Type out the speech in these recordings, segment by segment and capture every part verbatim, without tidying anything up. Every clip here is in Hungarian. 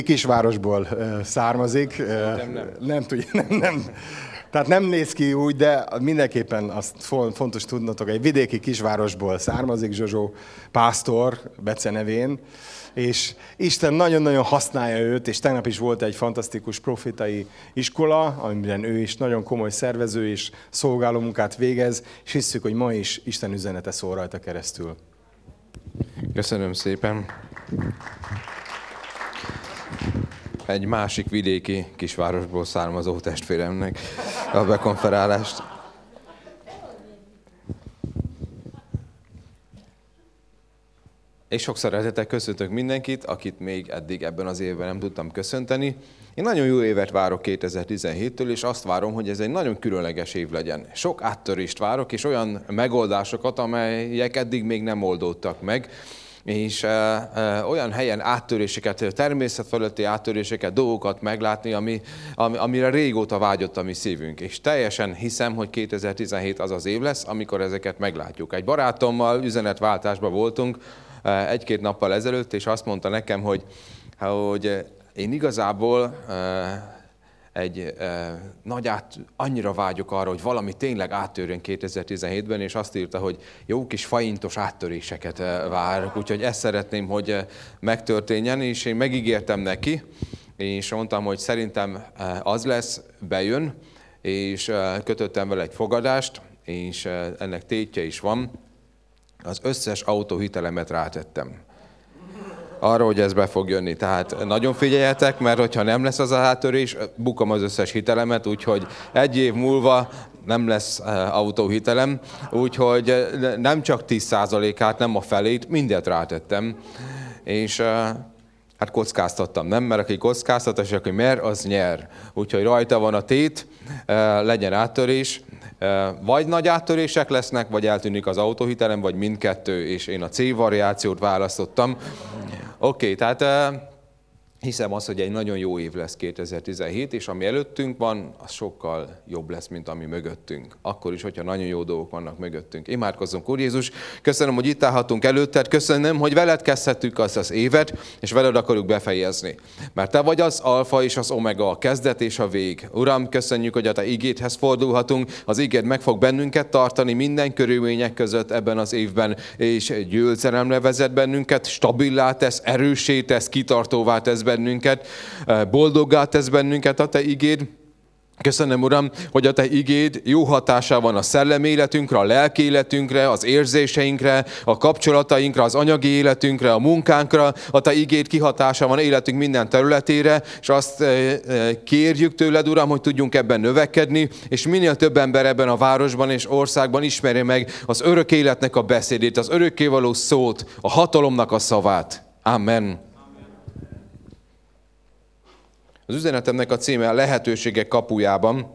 Kisvárosból származik. Nem, nem. Nem tudja, nem, nem. Tehát nem néz ki úgy, de mindenképpen azt fontos tudnotok, egy vidéki kisvárosból származik Zsozsó pásztor, Bece nevén, és Isten nagyon-nagyon használja őt, és tegnap is volt egy fantasztikus profitai iskola, amiben ő is nagyon komoly szervező és szolgáló munkát végez, és hisszük, hogy ma is Isten üzenete szól rajta keresztül. Köszönöm szépen. Egy másik vidéki kisvárosból származó testvéremnek a bekonferálást. És sok szeretettel köszöntök mindenkit, akit még eddig ebben az évben nem tudtam köszönteni. Én nagyon jó évet várok kétezer-tizenhéttől, és azt várom, hogy ez egy nagyon különleges év legyen. Sok áttörést várok, és olyan megoldásokat, amelyek eddig még nem oldódtak meg. És e, e, olyan helyen áttöréseket, természet fölötti áttöréseket, dolgokat meglátni, ami, ami, amire régóta vágyott a mi szívünk. És teljesen hiszem, hogy kétezer-tizenhét az az év lesz, amikor ezeket meglátjuk. Egy barátommal üzenetváltásban voltunk egy-két nappal ezelőtt, és azt mondta nekem, hogy, hogy én igazából e, egy e, nagy át, annyira vágyok arra, hogy valami tényleg áttörjön kétezer-tizenhétben, és azt írta, hogy jó kis faintos áttöréseket e, várok, úgyhogy ezt szeretném, hogy e, megtörténjen, és én megígértem neki, és mondtam, hogy szerintem e, az lesz, bejön, és e, kötöttem vele egy fogadást, és e, ennek tétje is van, az összes autóhitelemet rátettem arra, hogy ez be fog jönni. Tehát nagyon figyeljetek, mert hogyha nem lesz az a áttörés, bukom az összes hitelemet, úgyhogy egy év múlva nem lesz autóhitelem, úgyhogy nem csak tíz százalékát, nem a felét, mindent rátettem. És hát kockáztattam, nem? Mert aki kockáztat, és aki mer, az nyer. Úgyhogy rajta van a tét, legyen áttörés. Vagy nagy áttörések lesznek, vagy eltűnik az autóhitelem, vagy mindkettő, és én a C variációt választottam. Oké, okay, tehát hiszem azt, hogy egy nagyon jó év lesz kétezer-tizenhét, és ami előttünk van, az sokkal jobb lesz, mint ami mögöttünk. Akkor is, hogyha nagyon jó dolgok vannak mögöttünk. Imádkozzunk, Úr Jézus, köszönöm, hogy itt állhatunk előtted, köszönöm, hogy veled kezdhettük azt az évet, és veled akarjuk befejezni. Mert te vagy az alfa és az omega, a kezdet és a vég. Uram, köszönjük, hogy a te igédhez fordulhatunk, az igéd meg fog bennünket tartani minden körülmények között ebben az évben, és győzelemre vezet bennünket, stabilá tesz, erőssé tesz, kitartóvá tesz bennünket, boldoggá tesz bennünket a te igéd. Köszönöm, Uram, hogy a te igéd jó hatása van a szellemi életünkre, a lelki életünkre, az érzéseinkre, a kapcsolatainkra, az anyagi életünkre, a munkánkra. A te igéd kihatása van életünk minden területére, és azt kérjük tőled, Uram, hogy tudjunk ebben növekedni, és minél több ember ebben a városban és országban ismerje meg az örök életnek a beszédét, az örökkévaló szót, a hatalomnak a szavát. Amen. Az üzenetemnek a címe a lehetőségek kapujában,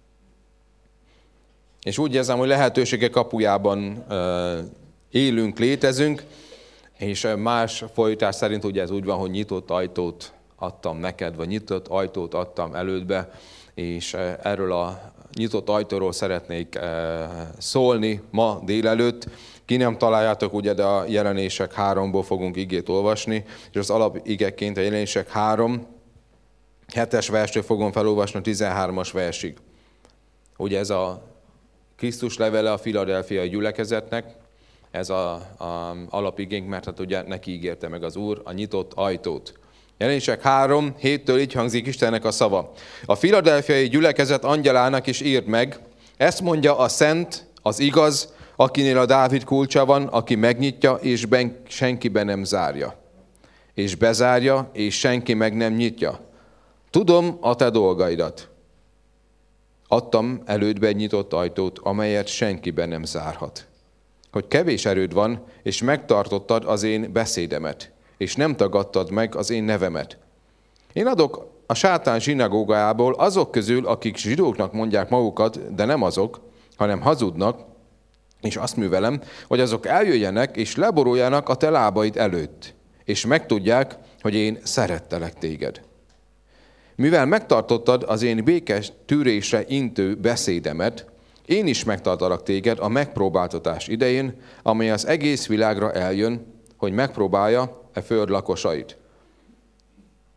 és úgy érzem, hogy lehetőségek kapujában élünk, létezünk, és más fordítás szerint ugye ez úgy van, hogy nyitott ajtót adtam neked, vagy nyitott ajtót adtam elődbe, és erről a nyitott ajtóról szeretnék szólni ma délelőtt. Ki nem találjátok, ugye, de a Jelenések háromból fogunk igét olvasni, és az alapigeként a Jelenések három, hetes verstől fogom felolvasni a tizenhármas versig. Ugye ez a Krisztus levele a Philadelphiai gyülekezetnek, ez a, a alapigénk, mert hát ugye neki ígérte meg az Úr a nyitott ajtót. Jelenések három, héttől így hangzik Istennek a szava. A Philadelphiai gyülekezet angyalának is írd meg, ezt mondja a szent, az igaz, akinél a Dávid kulcsa van, aki megnyitja, és ben, senkiben nem zárja. És bezárja, és senki meg nem nyitja. Tudom a te dolgaidat. Adtam elődbe egy nyitott ajtót, amelyet senkiben nem zárhat. Hogy kevés erőd van, és megtartottad az én beszédemet, és nem tagadtad meg az én nevemet. Én adok a sátán zsinagógájából azok közül, akik zsidóknak mondják magukat, de nem azok, hanem hazudnak, és azt művelem, hogy azok eljöjjenek, és leboruljanak a te lábaid előtt, és megtudják, hogy én szerettelek téged. Mivel megtartottad az én békés tűrésre intő beszédemet, én is megtartalak téged a megpróbáltatás idején, amely az egész világra eljön, hogy megpróbálja e föld lakosait.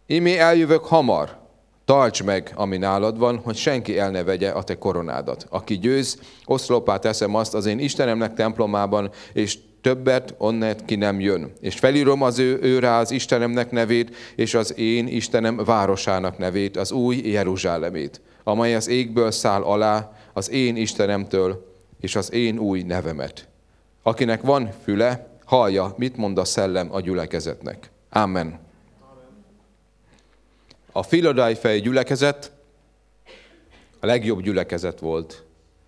Ímé eljövök hamar, tartsd meg, ami nálad van, hogy senki el ne vegye a te koronádat. Aki győz, oszlopá teszem azt az én Istenemnek templomában, és többet onnet ki nem jön. És felírom az ő, ő rá az Istenemnek nevét, és az én Istenem városának nevét, az új Jeruzsálemét, amely az égből száll alá, az én Istenemtől, és az én új nevemet. Akinek van füle, hallja, mit mond a szellem a gyülekezetnek. Amen. A Philadelphia gyülekezet a legjobb gyülekezet volt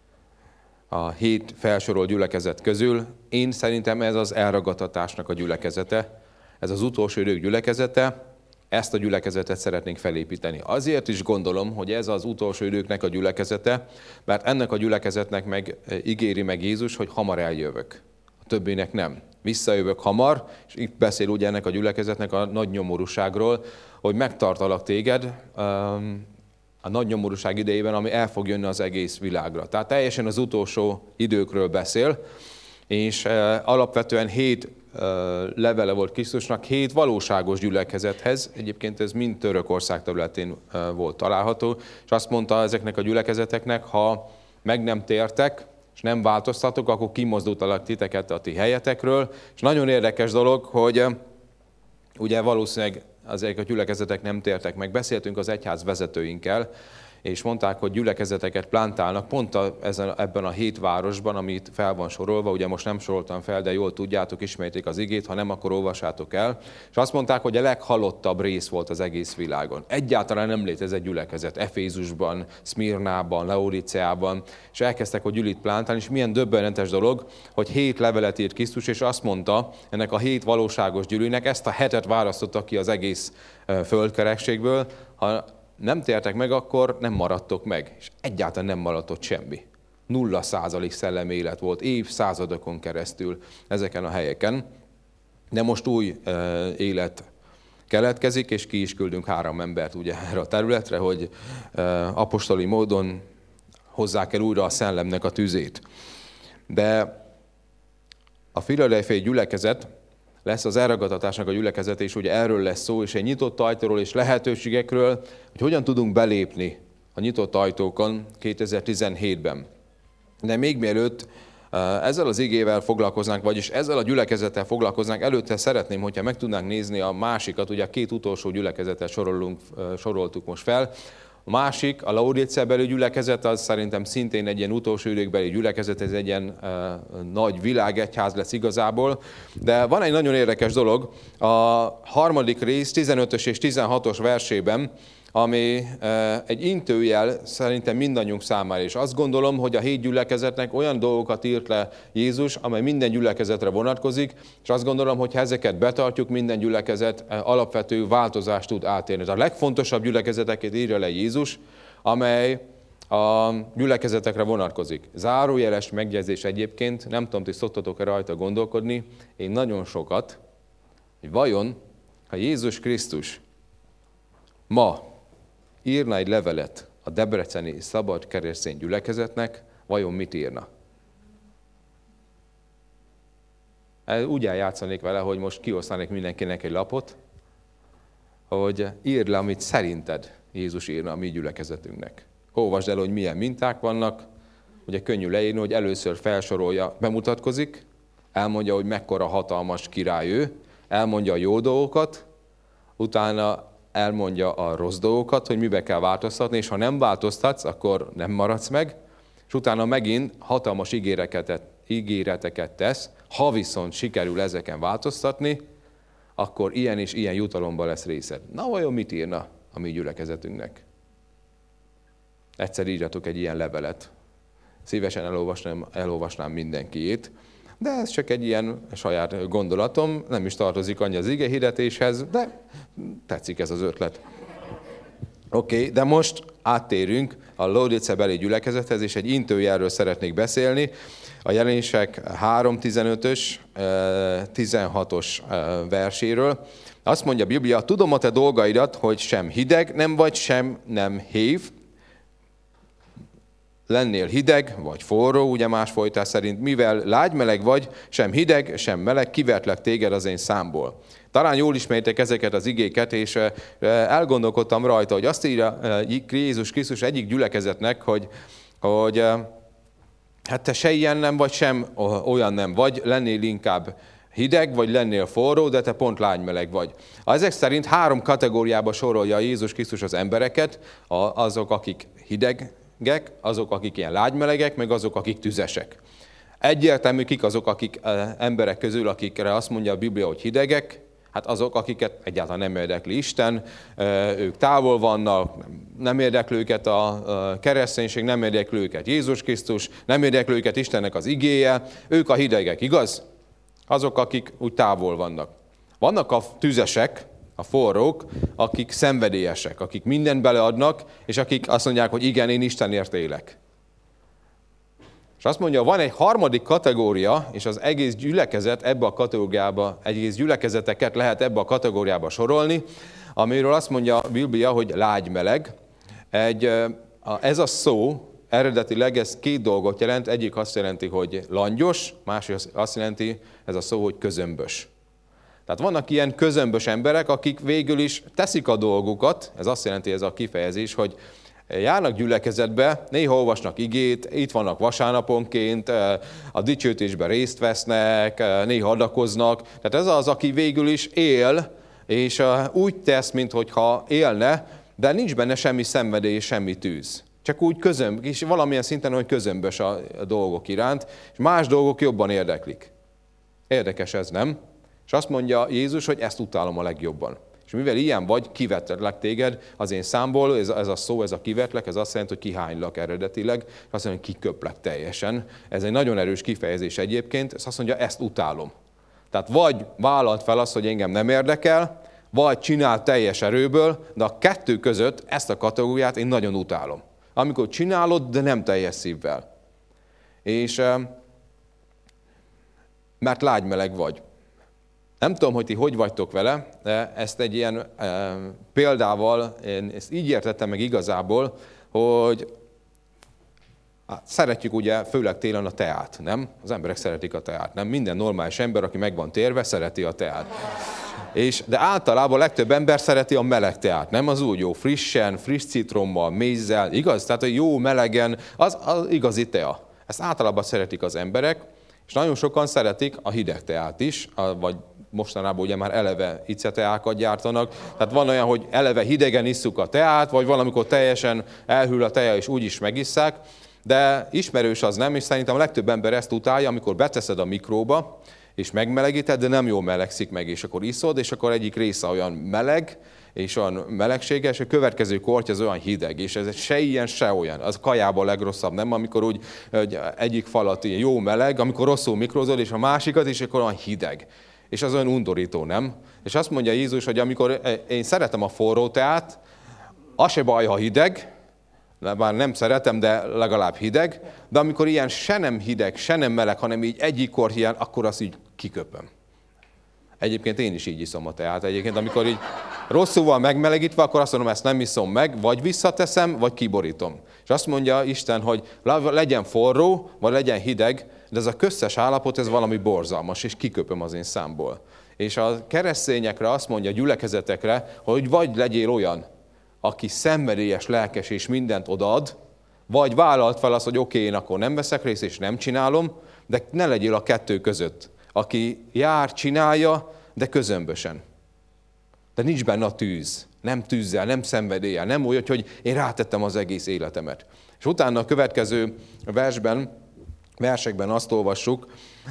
a hét felsorolt gyülekezet közül. Én szerintem ez az elragadtatásnak a gyülekezete, ez az utolsó idők gyülekezete, ezt a gyülekezetet szeretnénk felépíteni. Azért is gondolom, hogy ez az utolsó időknek a gyülekezete, mert ennek a gyülekezetnek meg ígéri meg Jézus, hogy hamar eljövök. A többinek nem. Visszajövök hamar, és itt beszél ugye ennek a gyülekezetnek a nagy nyomorúságról, hogy megtartalak téged a nagy nyomorúság idejében, ami el fog jönni az egész világra. Tehát teljesen az utolsó időkről beszél, és alapvetően hét levele volt Krisztusnak, hét valóságos gyülekezethez. Egyébként ez mind Törökország területén volt található, és azt mondta ezeknek a gyülekezeteknek, ha meg nem tértek, és nem változtatok, akkor kimozdultalak titeket a ti helyetekről. És nagyon érdekes dolog, hogy ugye valószínűleg ezek a gyülekezetek nem tértek meg. Beszéltünk az egyház vezetőinkkel, és mondták, hogy gyülekezeteket plántálnak pont a, ezen, ebben a hét városban, amit fel van sorolva, ugye most nem soroltam fel, de jól tudjátok, ismerték az igét, ha nem, akkor olvassátok el. És azt mondták, hogy a leghalottabb rész volt az egész világon. Egyáltalán nem létezett gyülekezet Efézusban, Szmirnában, Laodiceában, és elkezdtek, hogy gyűlit plántálni, és milyen döbbenetes dolog, hogy hét levelet írt Krisztus, és azt mondta ennek a hét valóságos gyűlőnek, ezt a hetet választotta ki az egész földkerekségből, ha nem tértek meg, akkor nem maradtok meg. És egyáltalán nem maradt ott semmi. Nulla százalék szellemi élet volt évszázadokon keresztül ezeken a helyeken. De most új e, élet keletkezik, és ki is küldünk három embert ugye erre a területre, hogy e, apostoli módon hozzák el újra a szellemnek a tüzét. De a Philadelphia gyülekezet lesz az elragadtatásnak a gyülekezete, és ugye erről lesz szó, és egy nyitott ajtóról és lehetőségekről, hogy hogyan tudunk belépni a nyitott ajtókon kétezer-tizenhétben. De még mielőtt ezzel az igével foglalkoznánk, vagyis ezzel a gyülekezettel foglalkoznánk, előtte szeretném, hogyha meg tudnánk nézni a másikat, ugye a két utolsó gyülekezetet sorolunk, soroltuk most fel. A másik, a Laodicea-beli gyülekezet, az szerintem szintén egy ilyen utolsó időkbeli gyülekezet, ez egy ilyen uh, nagy világegyház lesz igazából. De van egy nagyon érdekes dolog, a harmadik rész, tizenötös és tizenhatos versében, ami uh, egy intőjel szerintem mindannyiunk számára is. Azt gondolom, hogy a hét gyülekezetnek olyan dolgokat írt le Jézus, amely minden gyülekezetre vonatkozik, és azt gondolom, hogy ha ezeket betartjuk, minden gyülekezet uh, alapvető változást tud átérni. A legfontosabb gyülekezeteket írja le Jézus, amely a gyülekezetekre vonatkozik. Zárójeles megjegyzés egyébként, nem tudom, ti szoktatok-e rajta gondolkodni, én nagyon sokat, hogy vajon, ha Jézus Krisztus ma írna egy levelet a debreceni szabad keresztény gyülekezetnek, vajon mit írna? Úgy eljátszanék vele, hogy most kiosztanék mindenkinek egy lapot, hogy írd le, amit szerinted Jézus írna a mi gyülekezetünknek. Olvasd el, hogy milyen minták vannak, ugye könnyű leírni, hogy először felsorolja, bemutatkozik, elmondja, hogy mekkora hatalmas király ő, elmondja a jó dolgokat, utána elmondja a rossz dolgokat, hogy mibe kell változtatni, és ha nem változtatsz, akkor nem maradsz meg, és utána megint hatalmas ígéreteket, ígéreteket tesz, ha viszont sikerül ezeken változtatni, akkor ilyen és ilyen jutalomban lesz részed. Na vajon mit írna a mi gyülekezetünknek? Egyszer írjatok egy ilyen levelet. Szívesen elolvasnám, elolvasnám mindenkiét, de ez csak egy ilyen saját gondolatom, nem is tartozik annyi az igehirdetéshez, de tetszik ez az ötlet. Oké, okay, de most áttérünk a Laodicea-beli gyülekezethez, és egy intőjelről szeretnék beszélni. A Jelenések három tizenötös, tizenhatos verséről. Azt mondja a Biblia, tudom a te dolgaidat, hogy sem hideg nem vagy, sem nem hév. lennél hideg vagy forró, ugye más fordítás szerint, mivel lágy-meleg vagy, sem hideg, sem meleg, kivertlek téged az én számból. Talán jól ismeritek ezeket az igéket, és elgondolkodtam rajta, hogy azt írja Jézus Krisztus egyik gyülekezetnek, hogy, hogy hát te se ilyen nem vagy, sem olyan nem vagy, lennél inkább hideg, vagy lennél forró, de te pont lágy-meleg vagy. Ezek szerint három kategóriába sorolja Jézus Krisztus az embereket, azok, akik hidegek, azok, akik ilyen lágy-melegek, meg azok, akik tüzesek. Egyértelmű, kik azok, akik emberek közül, akikre azt mondja a Biblia, hogy hidegek, hát azok, akiket egyáltalán nem érdekli Isten, ők távol vannak, nem érdekli őket a kereszténység, nem érdekli őket Jézus Krisztus, nem érdekli őket Istennek az igéje, ők a hidegek, igaz? Azok, akik úgy távol vannak. Vannak a tüzesek, a forrók, akik szenvedélyesek, akik mindent beleadnak, és akik azt mondják, hogy igen, én Istenért élek. És azt mondja, van egy harmadik kategória, és az egész gyülekezet ebbe a kategóriába, egész gyülekezeteket lehet ebbe a kategóriába sorolni, amiről azt mondja a Biblia, hogy lágy-meleg. Egy, ez a szó eredetileg ez két dolgot jelent, egyik azt jelenti, hogy langyos, másik azt jelenti ez a szó, hogy közömbös. Tehát vannak ilyen közömbös emberek, akik végül is teszik a dolgukat, ez azt jelenti ez a kifejezés, hogy járnak gyülekezetbe, néha olvasnak igét, itt vannak vasárnaponként, a dicsőítésben részt vesznek, néha adakoznak. Tehát ez az, aki végül is él, és úgy tesz, minthogyha élne, de nincs benne semmi szenvedély, semmi tűz. Csak úgy közömb, és valamilyen szinten, hogy közömbös a dolgok iránt, és más dolgok jobban érdeklik. Érdekes ez, nem? És azt mondja Jézus, hogy ezt utálom a legjobban. És mivel ilyen vagy, kivetlek téged az én számból, ez, ez a szó, ez a kivetlek, ez azt jelenti, hogy kihánylak eredetileg, és azt mondja, hogy kiköplek teljesen. Ez egy nagyon erős kifejezés egyébként, és azt mondja, ezt utálom. Tehát vagy vállalt fel azt, hogy engem nem érdekel, vagy csinál teljes erőből, de a kettő között ezt a kategóriát én nagyon utálom. Amikor csinálod, de nem teljes szívvel. És mert lágy-meleg vagy. Nem tudom, hogy ti hogy vagytok vele, de ezt egy ilyen e, példával, én ezt így értettem meg igazából, hogy hát, szeretjük ugye főleg télen a teát, nem? Az emberek szeretik a teát, nem? Minden normális ember, aki meg van térve, szereti a teát. És, de általában a legtöbb ember szereti a meleg teát, nem? Az úgy jó, frissen, friss citrommal, mézzel, igaz? Tehát a jó melegen, az, az igazi tea. Ezt általában szeretik az emberek, és nagyon sokan szeretik a hideg teát is, vagy mostanában ugye már eleve iceteákat gyártanak. Tehát van olyan, hogy eleve hidegen isszuk a teát, vagy valamikor teljesen elhűl a teja, és úgy is megisszák. De ismerős az nem, és szerintem a legtöbb ember ezt utálja, amikor beteszed a mikróba, és megmelegíted, de nem jól melegszik meg, és akkor iszod, és akkor egyik része olyan meleg, és olyan melegséges, a következő kortya az olyan hideg, és ez se ilyen, se olyan. Az kajában a legrosszabb, nem? Amikor úgy egyik falat jó meleg, amikor rosszul mikrózod, és a másikat, és akkor olyan hideg. És az olyan undorító, nem? És azt mondja Jézus, hogy amikor én szeretem a forró teát, az se baj, ha hideg, bár nem szeretem, de legalább hideg, de amikor ilyen se nem hideg, se nem meleg, hanem így egyikor ilyen, akkor azt így kiköpöm. Egyébként én is így iszom a teát. Egyébként, amikor így rosszul van megmelegítve, akkor azt mondom, ezt nem iszom meg, vagy visszateszem, vagy kiborítom. És azt mondja Isten, hogy legyen forró, vagy legyen hideg, de ez a köztes állapot, ez valami borzalmas, és kiköpöm az én számból. És a keresztényekre azt mondja, a gyülekezetekre, hogy vagy legyél olyan, aki szenvedélyes, lelkes és mindent odaad, vagy vállalt fel azt, hogy oké, okay, én akkor nem veszek részt és nem csinálom, de ne legyél a kettő között, aki jár, csinálja, de közömbösen. De nincs benne a tűz, nem tűzzel, nem szenvedéllyel, nem úgy, hogy én rátettem az egész életemet. És utána a következő versben, versekben azt olvassuk,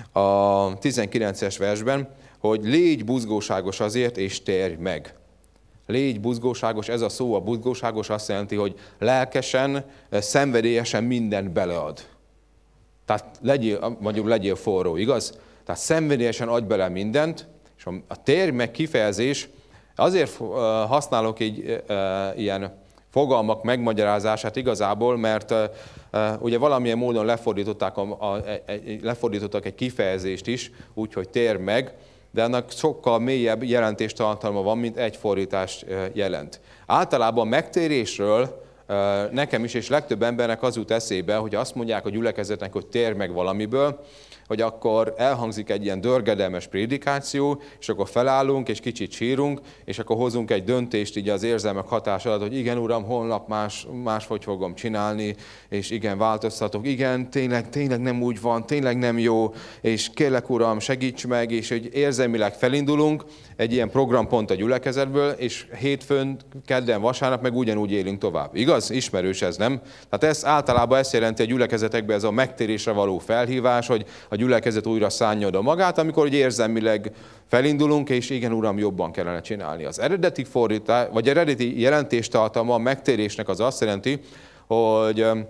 a tizenkilences versben, hogy légy buzgóságos azért, és térj meg. Légy buzgóságos, ez a szó, a buzgóságos azt jelenti, hogy lelkesen, szenvedélyesen mindent belead. Tehát legyél, mondjuk legyél forró, igaz? Tehát szenvedélyesen adj bele mindent, és a térj meg kifejezés, azért használok egy ilyen fogalmak megmagyarázását igazából, mert ugye valamilyen módon lefordították, a, a, lefordítottak egy kifejezést is, úgyhogy térj meg, de annak sokkal mélyebb jelentéstartalma van, mint egy fordítást jelent. Általában megtérésről nekem is, és legtöbb embernek az jut eszébe, hogy azt mondják a gyülekezetnek, hogy térj meg valamiből, hogy akkor elhangzik egy ilyen dörgedelmes prédikáció, és akkor felállunk, és kicsit sírunk, és akkor hozunk egy döntést így az érzelmek hatása alatt, hogy igen, uram, holnap más, máshogy fogom csinálni, és igen, változtatok, igen, tényleg, tényleg nem úgy van, tényleg nem jó, és kérlek, uram, segíts meg, és hogy érzelmileg felindulunk egy ilyen programpont a gyülekezetből, és hétfőn, kedden, vasárnap meg ugyanúgy élünk tovább. Igaz? Ismerős ez, nem? Tehát ez általában ezt jelenti a gyülekezetekben ez a megtérésre való felhívás, hogy a gyülekezet újra szánja oda magát, amikor hogy érzelmileg felindulunk, és igen, uram, jobban kellene csinálni. Az eredeti fordítás, vagy eredeti jelentéstartalma a megtérésnek az azt jelenti, hogy um,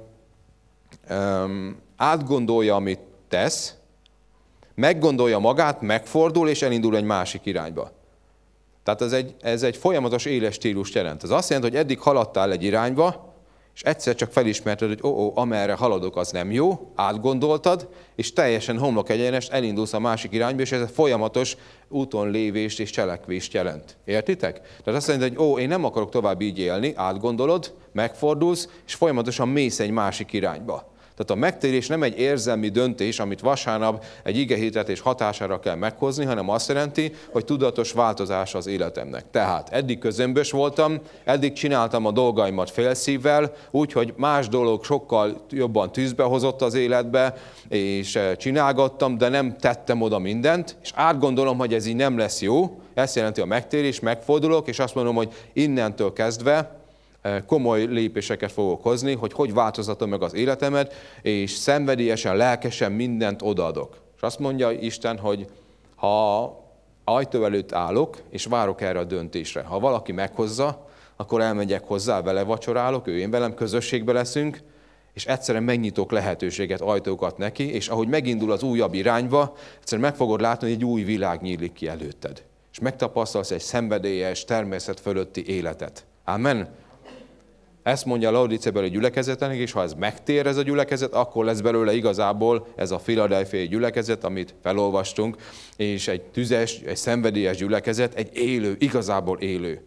um, átgondolja, amit tesz, meggondolja magát, megfordul, és elindul egy másik irányba. Tehát ez egy, ez egy folyamatos éles stílust jelent. Ez azt jelenti, hogy eddig haladtál egy irányba, és egyszer csak felismerted, hogy ó, ó, amerre haladok, az nem jó, átgondoltad, és teljesen homlok egyenest elindulsz a másik irányba, és ez egy folyamatos úton lévést és cselekvést jelent. Értitek? Tehát azt jelenti, hogy ó, én nem akarok tovább így élni, átgondolod, megfordulsz, és folyamatosan mész egy másik irányba. Tehát a megtérés nem egy érzelmi döntés, amit vasárnap egy igehirdetés hatására kell meghozni, hanem azt jelenti, hogy tudatos változás az életemnek. Tehát eddig közömbös voltam, eddig csináltam a dolgaimat félszívvel, úgyhogy más dolog sokkal jobban tűzbe hozott az életbe, és csinálgattam, de nem tettem oda mindent, és átgondolom, hogy ez így nem lesz jó. Ezt jelenti a megtérés, megfordulok, és azt mondom, hogy innentől kezdve komoly lépéseket fogok hozni, hogy hogy változtatom meg az életemet, és szenvedélyesen, lelkesen mindent odaadok. És azt mondja Isten, hogy ha ajtó előtt állok, és várok erre a döntésre, ha valaki meghozza, akkor elmegyek hozzá, vele vacsorálok, ő én velem, közösségbe leszünk, és egyszerűen megnyitok lehetőséget, ajtókat neki, és ahogy megindul az újabb irányba, egyszerűen meg fogod látni, hogy egy új világ nyílik ki előtted. És megtapasztalsz egy szenvedélyes, természet fölötti életet. Amen. Ezt mondja a Laodicébeli gyülekezetnek, és ha ez megtér ez a gyülekezet, akkor lesz belőle igazából ez a filadelfiai gyülekezet, amit felolvastunk, és egy tüzes, egy szenvedélyes gyülekezet, egy élő, igazából élő.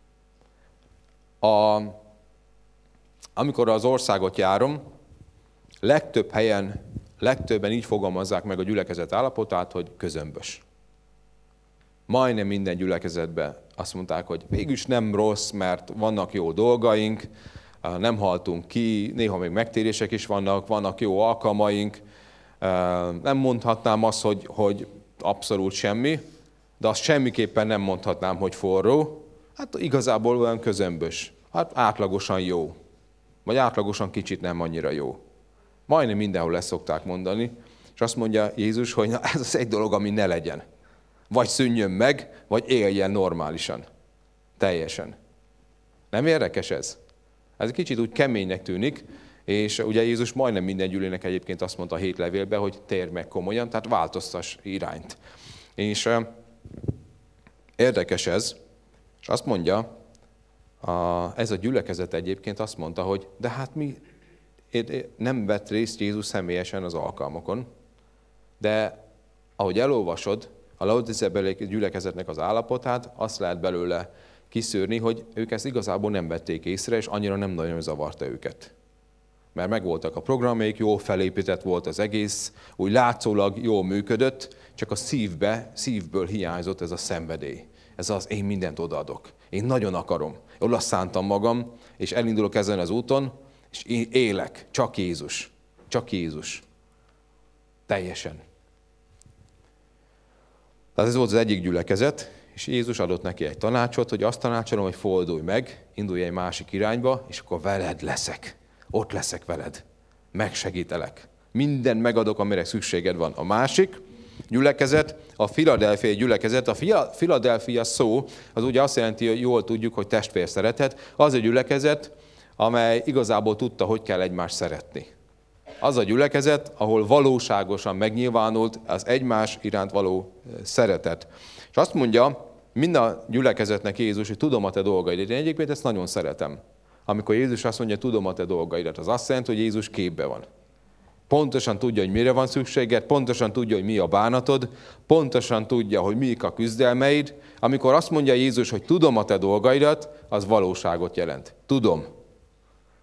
A, amikor az országot járom, legtöbb helyen, legtöbben így fogalmazzák meg a gyülekezet állapotát, hogy közömbös. Majdnem minden gyülekezetben azt mondták, hogy végülis nem rossz, mert vannak jó dolgaink, nem haltunk ki, néha még megtérések is vannak, vannak jó alkalmaink. Nem mondhatnám azt, hogy, hogy abszolút semmi, de azt semmiképpen nem mondhatnám, hogy forró. Hát igazából olyan közömbös, hát átlagosan jó, vagy átlagosan kicsit nem annyira jó. Majdnem mindenhol lesz szokták mondani, és azt mondja Jézus, hogy na, ez az egy dolog, ami ne legyen. Vagy szűnjön meg, vagy éljen normálisan. Teljesen. Nem érdekes ez? Ez kicsit úgy keménynek tűnik, és ugye Jézus majdnem minden gyülének egyébként azt mondta a hét levélben, hogy térj meg komolyan, tehát változtass irányt. És uh, érdekes ez, és azt mondja, a, ez a gyülekezet egyébként azt mondta, hogy de hát mi nem vett részt Jézus személyesen az alkalmakon, de ahogy elolvasod, a Laodicébeli gyülekezetnek az állapotát, azt lehet belőle kiszűrni, hogy ők ezt igazából nem vették észre, és annyira nem nagyon zavarta őket. Mert megvoltak a programjaik, jól felépített volt az egész, úgy látszólag jól működött, csak a szívbe, szívből hiányzott ez a szenvedély. Ez az, én mindent odaadok. Én nagyon akarom. Oda szántam magam, és elindulok ezen az úton, és én élek. Csak Jézus. Csak Jézus. Teljesen. Tehát ez volt az egyik gyülekezet, és Jézus adott neki egy tanácsot, hogy azt tanácsolom, hogy fordulj meg, indulj egy másik irányba, és akkor veled leszek. Ott leszek veled. Megsegítelek. Minden megadok, amire szükséged van. A másik gyülekezet, a filadelfiai gyülekezet. A Filadelfia szó, az ugye azt jelenti, hogy jól tudjuk, hogy testvér szeretet. Az a gyülekezet, amely igazából tudta, hogy kell egymást szeretni. Az a gyülekezet, ahol valóságosan megnyilvánult az egymás iránt való szeretet. És azt mondja, mind a gyülekezetnek Jézus, hogy tudom a te dolgaidat. Én egyébként ezt nagyon szeretem. Amikor Jézus azt mondja, tudom a te dolgaidat, az azt jelenti, hogy Jézus képben van. Pontosan tudja, hogy mire van szükséged, pontosan tudja, hogy mi a bánatod, pontosan tudja, hogy mik a küzdelmeid. Amikor azt mondja Jézus, hogy tudom a te dolgaidat, az valóságot jelent. Tudom.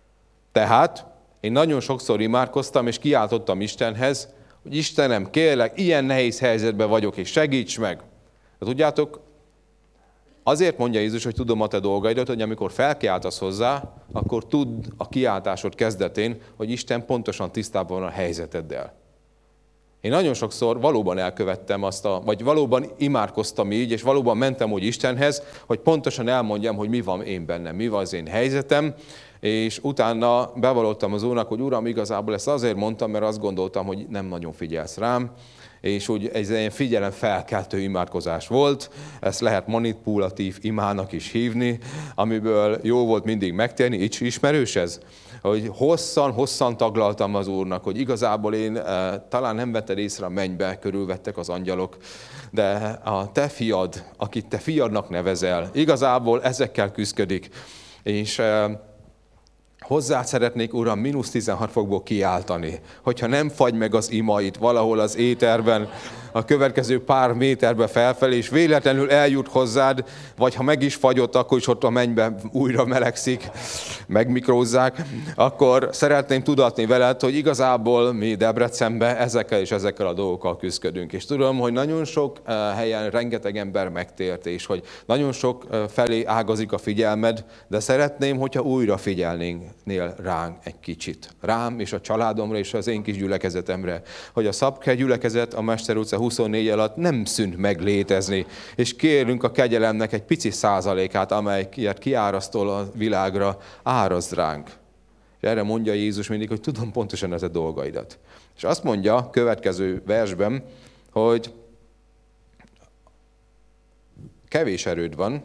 Tehát én nagyon sokszor imádkoztam, és kiáltottam Istenhez, hogy Istenem, kérlek, ilyen nehéz helyzetben vagyok, és segíts meg. De tudjátok, azért mondja Jézus, hogy tudom a te dolgaidat, hogy amikor felkiáltasz hozzá, akkor tudd a kiáltásod kezdetén, hogy Isten pontosan tisztában van a helyzeteddel. Én nagyon sokszor valóban elkövettem azt, a, vagy valóban imádkoztam így, és valóban mentem úgy Istenhez, hogy pontosan elmondjam, hogy mi van én bennem, mi van az én helyzetem, és utána bevallottam az Úrnak, hogy Uram, igazából ezt azért mondtam, mert azt gondoltam, hogy nem nagyon figyelsz rám, és úgy ez egy figyelem felkeltő imádkozás volt, ezt lehet manipulatív imának is hívni, amiből jó volt mindig megtérni, így ismerős ez? Hogy hosszan-hosszan taglaltam az Úrnak, hogy igazából én e, talán nem vetted észre, a mennybe körülvettek az angyalok, de a te fiad, akit te fiadnak nevezel, igazából ezekkel küszködik, és e, hozzá szeretnék, Uram, mínusz tizenhat fokból kiáltani, hogyha nem fagy meg az imait valahol az éterben, a következő pár méterbe felfelé, és véletlenül eljut hozzád, vagy ha meg is fagyott, akkor is ott a mennybe újra melegszik, megmikrózzák, akkor szeretném tudatni veled, hogy igazából mi Debrecenben ezekkel és ezekkel a dolgokkal küzdködünk. És tudom, hogy nagyon sok helyen rengeteg ember megtért, és hogy nagyon sok felé ágazik a figyelmed, de szeretném, hogyha újra figyelnél ránk egy kicsit. Rám és a családomra és az én kis gyülekezetemre, hogy a Szabke gyülekezet a Mester utca huszonnégy alatt nem szűnt meg létezni, és kérünk a kegyelemnek egy pici százalékát, amelyet kiárasztol a világra, árazd ránk. És erre mondja Jézus mindig, hogy tudom pontosan a te dolgaidat. És azt mondja a következő versben, hogy kevés erőd van,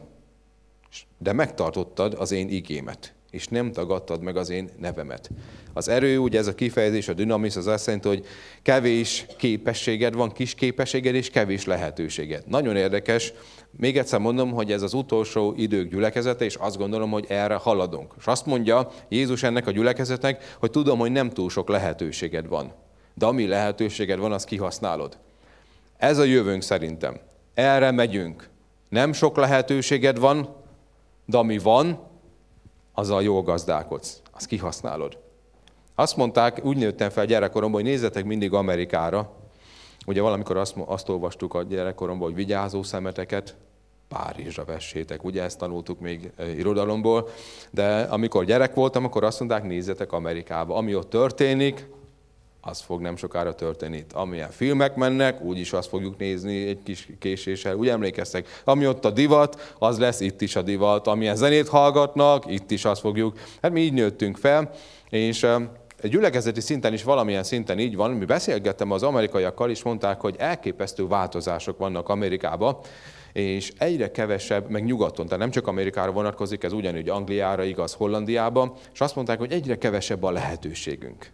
de megtartottad az én igémet, és nem tagadtad meg az én nevemet. Az erő, ugye ez a kifejezés, a dinamisz, az azt jelenti, hogy kevés képességed van, kis képességed és kevés lehetőséged. Nagyon érdekes. Még egyszer mondom, hogy ez az utolsó idők gyülekezete, és azt gondolom, hogy erre haladunk. És azt mondja Jézus ennek a gyülekezetnek, hogy tudom, hogy nem túl sok lehetőséged van. De ami lehetőséged van, azt kihasználod. Ez a jövőnk szerintem. Erre megyünk. Nem sok lehetőséged van, de ami van, azzal jól gazdálkodsz. Azt kihasználod. Azt mondták, úgy nőttem fel gyerekkoromban, hogy nézzetek mindig Amerikára. Ugye valamikor azt, azt olvastuk a gyerekkoromban, hogy vigyázó szemeteket Párizsra vessétek. Ugye ezt tanultuk még irodalomból. De amikor gyerek voltam, akkor azt mondták, nézzetek Amerikába. Ami ott történik, az fog nem sokára történni itt. Amilyen filmek mennek, úgyis azt fogjuk nézni egy kis késéssel. Úgy emlékeztek, ami ott a divat, az lesz itt is a divat. Amilyen zenét hallgatnak, itt is azt fogjuk. Hát mi így nőttünk fel, és egy gyülekezeti szinten is valamilyen szinten így van. Mi beszélgettem az amerikaiakkal, és mondták, hogy elképesztő változások vannak Amerikában, és egyre kevesebb, meg nyugaton, tehát nem csak Amerikára vonatkozik, ez ugyanúgy Angliára, igaz, Hollandiában, és azt mondták, hogy egyre kevesebb a lehetőségünk.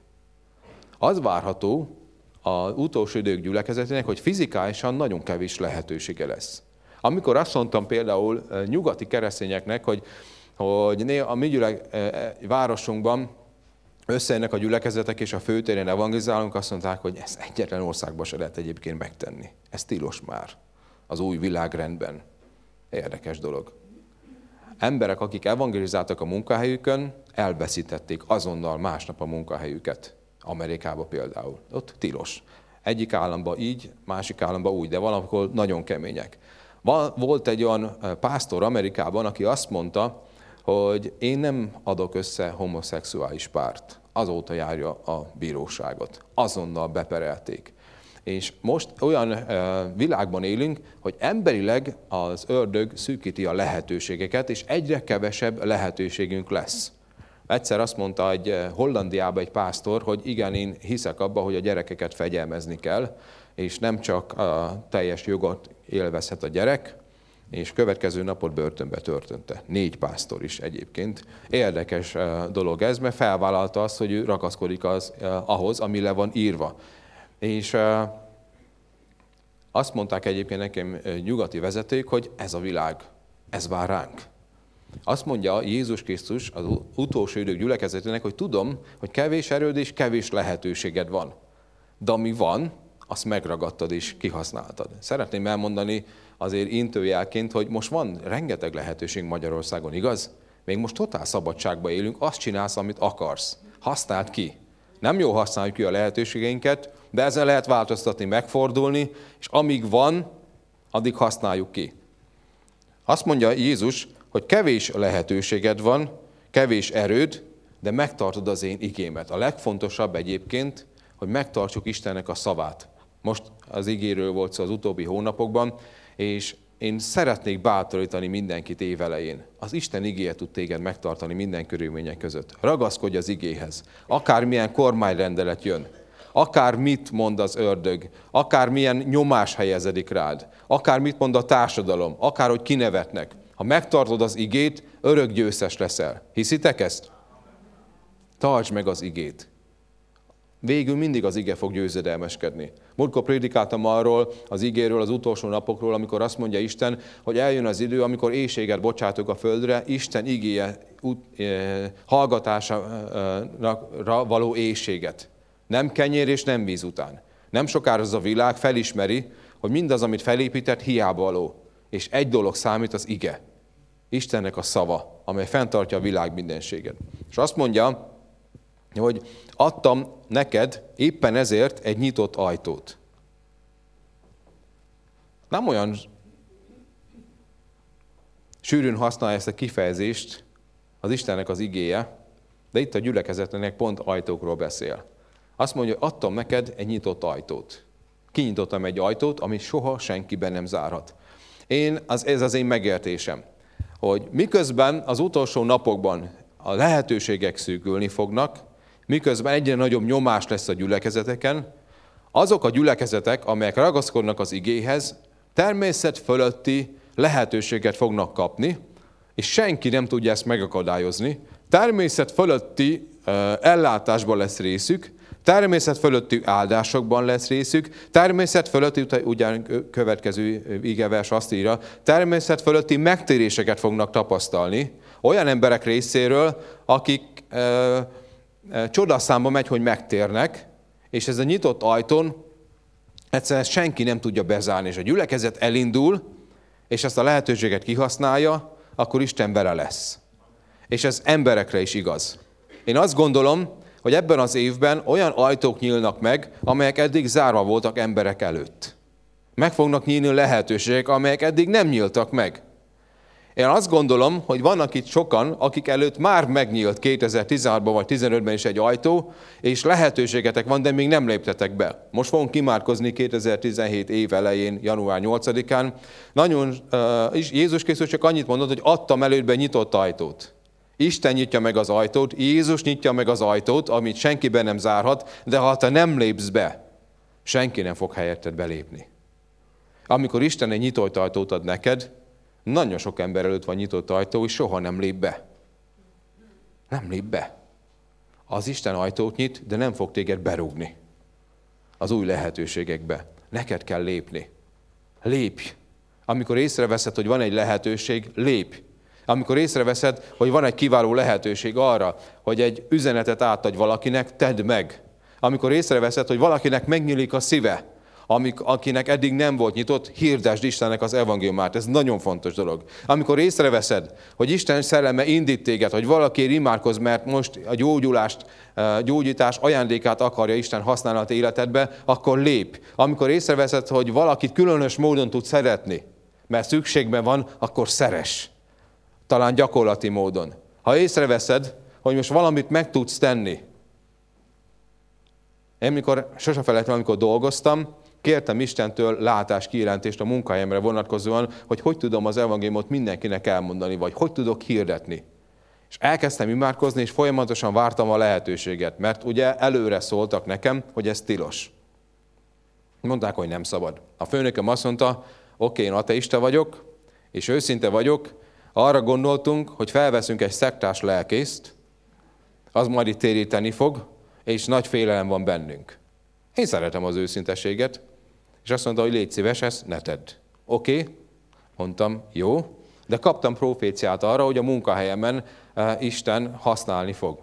Az várható az utolsó idők gyülekezetének, hogy fizikálisan nagyon kevés lehetősége lesz. Amikor azt mondtam például nyugati keresztényeknek, hogy, hogy a mi gyülek, városunkban összejönnek a gyülekezetek és a főtéren evangelizálunk, azt mondták, hogy ezt egyetlen országban se lehet egyébként megtenni. Ez tilos már az új világrendben. Érdekes dolog. Emberek, akik evangelizáltak a munkahelyükön, elveszítették azonnal másnap a munkahelyüket. Amerikában például. Ott tilos. Egyik államban így, másik államban úgy, de valahol nagyon kemények. Volt egy olyan pásztor Amerikában, aki azt mondta, hogy én nem adok össze homoszexuális párt. Azóta járja a bíróságot. Azonnal beperelték. És most olyan világban élünk, hogy emberileg az ördög szűkíti a lehetőségeket, és egyre kevesebb lehetőségünk lesz. Egyszer azt mondta egy Hollandiában egy pásztor, hogy igen, én hiszek abba, hogy a gyerekeket fegyelmezni kell, és nem csak a teljes jogot élvezhet a gyerek, és következő napot börtönbe törtönte. Négy pásztor is egyébként. Érdekes dolog ez, mert felvállalta azt, hogy ő ragaszkodik az, ahhoz, ami le van írva. És azt mondták egyébként nekem nyugati vezetők, hogy ez a világ, ez vár ránk. Azt mondja Jézus Krisztus az utolsó idők gyülekezetének, hogy tudom, hogy kevés erőd és kevés lehetőséged van. De ami van, azt megragadtad és kihasználtad. Szeretném elmondani azért intőjelként, hogy most van rengeteg lehetőség Magyarországon, igaz? Még most totál szabadságban élünk, azt csinálsz, amit akarsz. Használd ki. Nem jól használjuk ki a lehetőségeinket, de ezzel lehet változtatni, megfordulni, és amíg van, addig használjuk ki. Azt mondja Jézus, hogy kevés lehetőséged van, kevés erőd, de megtartod az én igémet. A legfontosabb egyébként, hogy megtartsuk Istennek a szavát. Most az igéről volt szó az utóbbi hónapokban, és én szeretnék bátorítani mindenkit évelején. Az Isten igéje tud téged megtartani minden körülmények között. Ragaszkodj az igéhez. Akármilyen kormányrendelet jön, akár mit mond az ördög, akár milyen nyomás helyezedik rád, akár mit mond a társadalom, akár hogy kinevetnek. Ha megtartod az igét, örök győztes leszel. Hiszitek ezt? Tartsd meg az igét. Végül mindig az ige fog győzedelmeskedni. Múltkor prédikáltam arról, az igéről, az utolsó napokról, amikor azt mondja Isten, hogy eljön az idő, amikor éhséget bocsátok a földre, Isten igéje hallgatásra való éhséget. Nem kenyér és nem víz után. Nem sokára az a világ felismeri, hogy mindaz, amit felépített, hiába való. És egy dolog számít, az ige. Istennek a szava, amely fenntartja a világ mindenséget. És azt mondja, hogy adtam neked éppen ezért egy nyitott ajtót. Nem olyan sűrűn használja ezt a kifejezést az Istennek az igéje, de itt a gyülekezetnek pont ajtókról beszél. Azt mondja, hogy adtam neked egy nyitott ajtót. Kinyitottam egy ajtót, amit soha senkiben nem zárhat. Én, az, ez az én megértésem, hogy miközben az utolsó napokban a lehetőségek szűkülni fognak, miközben egyre nagyobb nyomás lesz a gyülekezeteken, azok a gyülekezetek, amelyek ragaszkodnak az igéhez, természet fölötti lehetőséget fognak kapni, és senki nem tudja ezt megakadályozni. Természet fölötti uh, ellátásban lesz részük, természet fölötti áldásokban lesz részük, természet fölötti, ugyan következő igevers azt írja, természet fölötti megtéréseket fognak tapasztalni olyan emberek részéről, akik uh, csodaszámba megy, hogy megtérnek, és ez a nyitott ajtón egyszerűen senki nem tudja bezárni, és a gyülekezet elindul, és ezt a lehetőséget kihasználja, akkor Isten vele lesz. És ez emberekre is igaz. Én azt gondolom, hogy ebben az évben olyan ajtók nyílnak meg, amelyek eddig zárva voltak emberek előtt. Meg fognak nyílni lehetőségek, amelyek eddig nem nyíltak meg. Én azt gondolom, hogy vannak itt sokan, akik előtt már megnyílt kétezer-tizenhatban vagy tizenötben is egy ajtó, és lehetőségetek van, de még nem léptetek be. Most fogunk kimádkozni kétezer-tizenhét év elején, január nyolcadikán. Nagyon, uh, Jézus Krisztus csak annyit mondott, hogy adtam elődbe nyitott ajtót. Isten nyitja meg az ajtót, Jézus nyitja meg az ajtót, amit senkiben nem zárhat, de ha te nem lépsz be, senki nem fog helyetted belépni. Amikor Isten egy nyitott ajtót ad neked, nagyon sok ember előtt van nyitott ajtó, és soha nem lép be. Nem lép be. Az Isten ajtót nyit, de nem fog téged berúgni az új lehetőségekbe. Neked kell lépni. Lépj. Amikor észreveszed, hogy van egy lehetőség, lépj. Amikor észreveszed, hogy van egy kiváló lehetőség arra, hogy egy üzenetet átadj valakinek, tedd meg. Amikor észreveszed, hogy valakinek megnyílik a szíve, Amik, akinek eddig nem volt nyitott, hirdesd Istennek az evangéliumát. Ez nagyon fontos dolog. Amikor észreveszed, hogy Isten szelleme indít téged, hogy valaki imádkozz, mert most a gyógyulást, gyógyítás ajándékát akarja Isten használni az életedbe, akkor lépj. Amikor észreveszed, hogy valakit különös módon tud szeretni, mert szükségben van, akkor szeress. Talán gyakorlati módon. Ha észreveszed, hogy most valamit meg tudsz tenni. Én mikor, sose felejtem, amikor dolgoztam, kértem Istentől látás kijelentést a munkahelyemre vonatkozóan, hogy hogy tudom az evangéliumot mindenkinek elmondani, vagy hogy tudok hirdetni. És elkezdtem imádkozni, és folyamatosan vártam a lehetőséget, mert ugye előre szóltak nekem, hogy ez tilos. Mondták, hogy nem szabad. A főnököm azt mondta, oké, én ateista vagyok, és őszinte vagyok, arra gondoltunk, hogy felveszünk egy szektás lelkészt, az majd itt téríteni fog, és nagy félelem van bennünk. Én szeretem az őszinteséget, és azt mondta, hogy légy szíves, ezt ne tedd. Oké, okay. Mondtam, jó, de kaptam proféciát arra, hogy a munkahelyemen uh, Isten használni fog.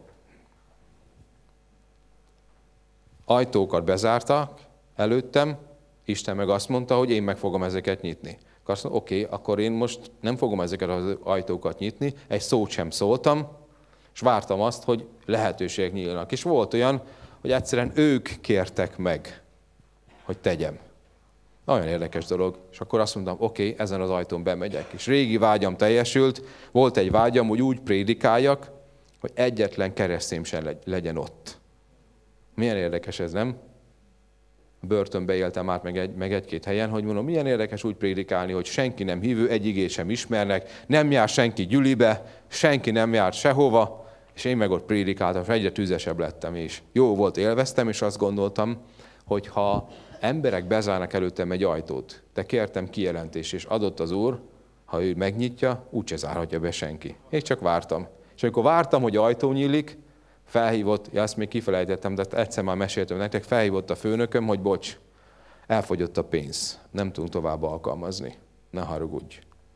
Ajtókat bezártak előttem, Isten meg azt mondta, hogy én meg fogom ezeket nyitni. Akkor azt mondom, oké, okay, akkor én most nem fogom ezeket az ajtókat nyitni, egy szót sem szóltam, és vártam azt, hogy lehetőségek nyílnak. És volt olyan, hogy egyszerűen ők kértek meg, hogy tegyem. Nagyon érdekes dolog. És akkor azt mondtam, oké, okay, ezen az ajtón bemegyek. És régi vágyam teljesült, volt egy vágyam, hogy úgy prédikáljak, hogy egyetlen keresztém sem legyen ott. Milyen érdekes ez, nem? A börtönbe éltem át meg, egy, meg egy-két helyen, hogy mondom, milyen érdekes úgy prédikálni, hogy senki nem hívő, egy igét sem ismernek, nem jár senki gyülibe, senki nem jár sehova, és én meg ott prédikáltam, és egyre tüzesebb lettem, és jó volt, élveztem, és azt gondoltam, hogy ha emberek bezárnak előttem egy ajtót, de kértem kijelentést, és adott az Úr, ha ő megnyitja, úgyse zárhatja be senki. Én csak vártam. És amikor vártam, hogy ajtó nyílik, felhívott, ja, ezt még kifelejtettem, de egyszer már meséltem nektek, felhívott a főnököm, hogy bocs, elfogyott a pénz, nem tudunk tovább alkalmazni, ne haragudj.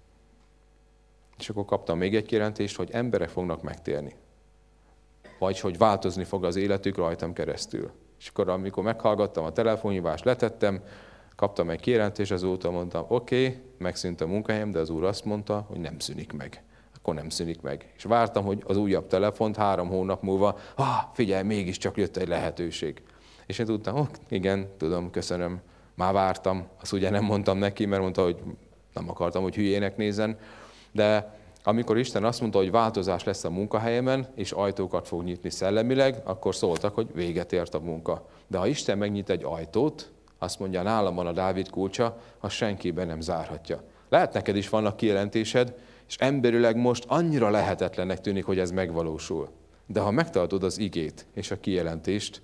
És akkor kaptam még egy kijelentést, hogy emberek fognak megtérni. Vagy hogy változni fog az életük rajtam keresztül. És akkor, amikor meghallgattam a telefonhívást, letettem, kaptam egy kijelentést, azóta mondtam, oké, okay, megszűnt a munkahelyem, de az Úr azt mondta, hogy nem szűnik meg. Akkor nem szűnik meg. És vártam, hogy az újabb telefont három hónap múlva, ah, figyelj, mégiscsak jött egy lehetőség. És én tudtam, oh, igen, tudom, köszönöm, már vártam. Azt ugye nem mondtam neki, mert mondta, hogy nem akartam, hogy hülyének nézzen. De amikor Isten azt mondta, hogy változás lesz a munkahelyemen, és ajtókat fog nyitni szellemileg, akkor szóltak, hogy véget ért a munka. De ha Isten megnyit egy ajtót, azt mondja, nálam van a Dávid kulcsa, az senkiben nem zárhatja. Lehet neked is vannak kijelentésed, és emberileg most annyira lehetetlennek tűnik, hogy ez megvalósul. De ha megtartod az igét és a kijelentést,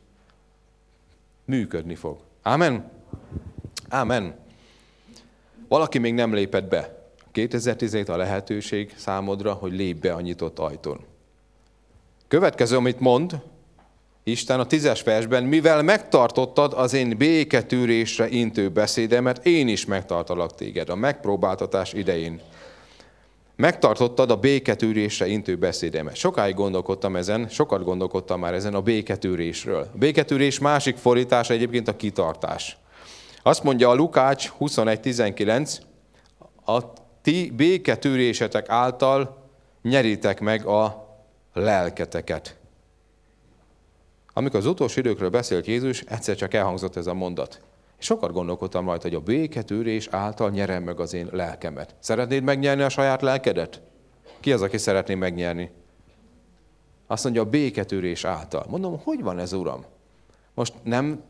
működni fog. Ámen? Ámen. Valaki még nem lépett be. kétezer-tizenhét a lehetőség számodra, hogy lépj be a nyitott ajtón. Következő, amit mond Isten a tízes versben, mivel megtartottad az én béketűrésre intő beszédemet, én is megtartalak téged a megpróbáltatás idején. Megtartottad a béketűrésre intő beszédemet. Sokáig gondolkodtam ezen, sokat gondolkodtam már ezen a béketűrésről. A béketűrés másik fordítása egyébként a kitartás. Azt mondja a Lukács huszonegy tizenkilenc, a ti béketűrésetek által nyeritek meg a lelketeket. Amikor az utolsó időkről beszélt Jézus, egyszer csak elhangzott ez a mondat. És sokat gondolkodtam rajta, hogy a béketűrés által nyerem meg az én lelkemet. Szeretnéd megnyerni a saját lelkedet? Ki az, aki szeretné megnyerni? Azt mondja, a béketűrés által. Mondom, hogy van ez, Uram? Most nem,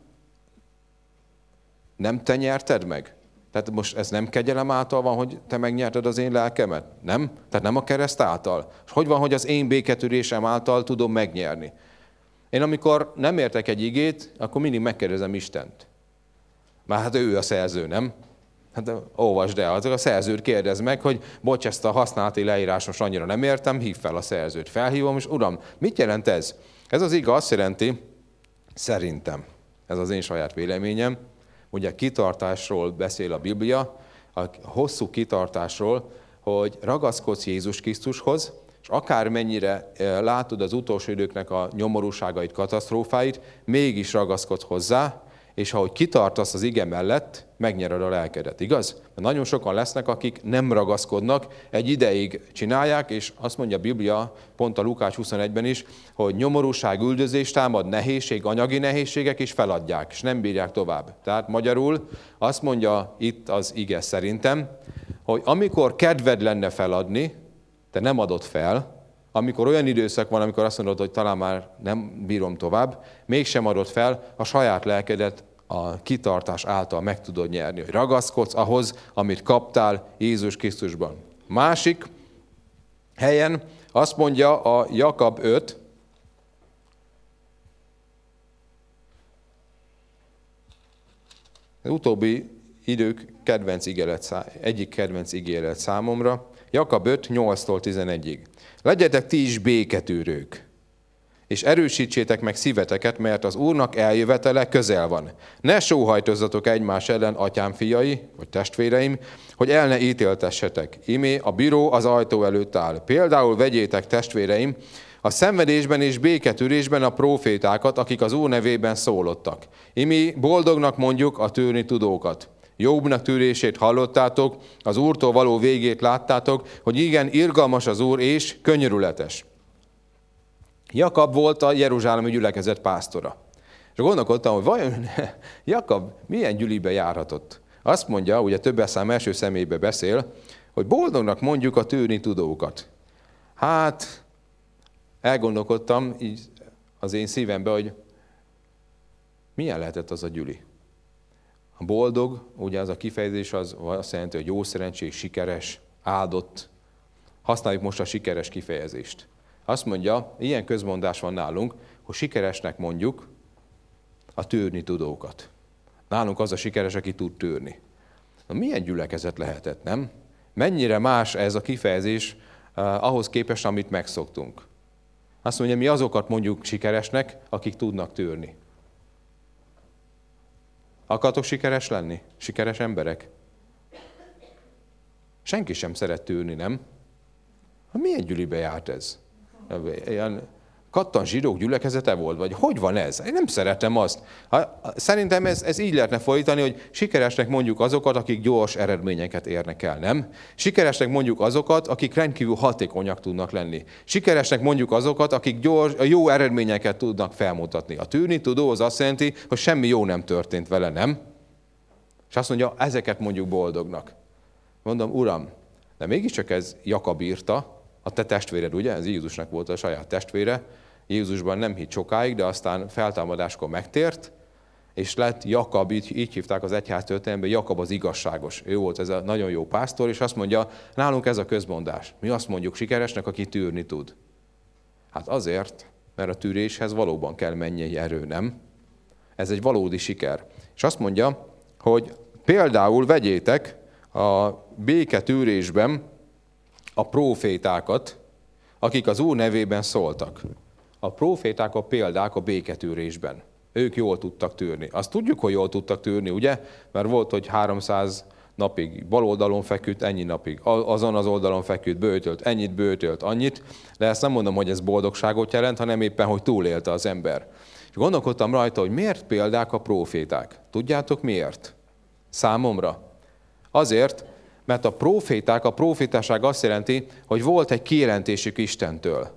nem te nyerted meg? Tehát most ez nem kegyelem által van, hogy te megnyerted az én lelkemet? Nem? Tehát nem a kereszt által? És hogy van, hogy az én béketűrésem által tudom megnyerni? Én amikor nem értek egy igét, akkor mindig megkérdezem Istent. Már hát ő a szerző, nem? Hát olvasd el, azok a szerzőt kérdez meg, hogy bocs, ezt a használati leírás most annyira nem értem, hív fel a szerzőt. Felhívom, és Uram, mit jelent ez? Ez az ige azt jelenti, szerintem, ez az én saját véleményem, ugye kitartásról beszél a Biblia, a hosszú kitartásról, hogy ragaszkodsz Jézus Krisztushoz, és akármennyire látod az utolsó időknek a nyomorúságait, katasztrófáit, mégis ragaszkodsz hozzá, és ahogy kitartasz az ige mellett, megnyered a lelkedet, igaz? Mert nagyon sokan lesznek, akik nem ragaszkodnak, egy ideig csinálják, és azt mondja a Biblia, pont a Lukács huszonegyben is, hogy nyomorúság, üldözés támad, nehézség, anyagi nehézségek, és feladják, és nem bírják tovább. Tehát magyarul azt mondja itt az ige szerintem, hogy amikor kedved lenne feladni, te nem adod fel, amikor olyan időszak van, amikor azt mondod, hogy talán már nem bírom tovább, mégsem adod fel, a saját lelkedet a kitartás által meg tudod nyerni, hogy ragaszkodsz ahhoz, amit kaptál Jézus Krisztusban. Másik helyen azt mondja a Jakab öt, az utóbbi idők kedvenc ígéret, egyik kedvenc ígéret számomra, Jakab öt, nyolctól tizenegyig. Legyetek ti is béketűrők, és erősítsétek meg szíveteket, mert az Úrnak eljövetele közel van. Ne sóhajtozzatok egymás ellen, atyám fiai, vagy testvéreim, hogy el ne ítéltessetek. Imé, a bíró az ajtó előtt áll. Például vegyétek, testvéreim, a szenvedésben és béketűrésben a prófétákat, akik az Úr nevében szólottak. Imé, boldognak mondjuk a tűrni tudókat. Jobbnak tűrését hallottátok, az Úrtól való végét láttátok, hogy igen, irgalmas az Úr és könyörületes. Jakab volt a jeruzsálemi gyülekezet pásztora. És gondolkodtam, hogy vajon Jakab milyen gyülibe járhatott. Azt mondja, ugye többes szám első személybe beszél, hogy boldognak mondjuk a tűrni tudókat. Hát, elgondolkodtam így az én szívembe, hogy milyen lehetett az a gyüli. A boldog, ugye az a kifejezés az azt jelenti, hogy jó szerencsés, sikeres, áldott. Használjuk most a sikeres kifejezést. Azt mondja, ilyen közmondás van nálunk, hogy sikeresnek mondjuk a tűrni tudókat. Nálunk az a sikeres, aki tud tűrni. Na, milyen gyülekezet lehetett, nem? Mennyire más ez a kifejezés uh, ahhoz képest, amit megszoktunk. Azt mondja, mi azokat mondjuk sikeresnek, akik tudnak tűrni. Akartok sikeres lenni? Sikeres emberek? Senki sem szeret tűrni, nem? Milyen gyülibe járt ez? Ilyen kattan zsidók gyülekezete volt? Vagy hogy van ez? Én nem szeretem azt. Szerintem ez, ez így lehetne folytani, hogy sikeresnek mondjuk azokat, akik gyors eredményeket érnek el, nem? Sikeresnek mondjuk azokat, akik rendkívül hatékonyak tudnak lenni. Sikeresnek mondjuk azokat, akik gyors, jó eredményeket tudnak felmutatni. A tűrni tudó az azt jelenti, hogy semmi jó nem történt vele, nem? És azt mondja, ezeket mondjuk boldognak. Mondom, Uram, de mégiscsak ez Jakab írta, a te testvéred, ugye? Ez Jézusnak volt a saját testvére. Jézusban nem hitt sokáig, de aztán feltámadáskor megtért, és lett Jakab, így, így hívták az egyház történelemben, Jakab az igazságos. Ő volt ez a nagyon jó pásztor, és azt mondja, nálunk ez a közmondás. Mi azt mondjuk sikeresnek, aki tűrni tud. Hát azért, mert a tűréshez valóban kell mennyei erő, nem? Ez egy valódi siker. És azt mondja, hogy például vegyétek a béketűrésben a prófétákat, akik az Úr nevében szóltak. A próféták a példák a béketűrésben. Ők jól tudtak tűrni. Azt tudjuk, hogy jól tudtak tűrni, ugye? Mert volt, hogy háromszáz napig bal oldalon feküdt, ennyi napig. Azon az oldalon feküdt, bőtölt, ennyit bőtölt, annyit. De ezt nem mondom, hogy ez boldogságot jelent, hanem éppen, hogy túlélte az ember. És gondolkodtam rajta, hogy miért példák a próféták. Tudjátok miért? Számomra. Azért, mert a próféták, a prófétaság azt jelenti, hogy volt egy kijelentésük Istentől.